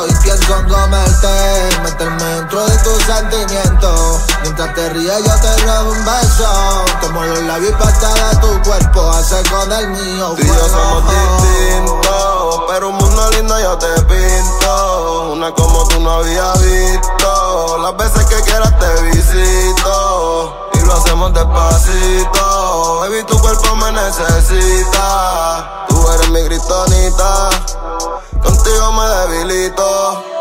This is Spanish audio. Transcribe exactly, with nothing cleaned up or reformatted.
momento y pienso en comerte, meterme dentro de tus sentimientos. Mientras te ríes yo te robo un beso, tomo los labios y parte de tu cuerpo hace con el mío. Tú y yo somos distintos, pero un mundo lindo yo te pinto. Una como tú no había visto, las veces que quieras te visito y lo hacemos despacito. Baby, tu cuerpo me necesita, tú eres mi kriptonita, contigo me debilito.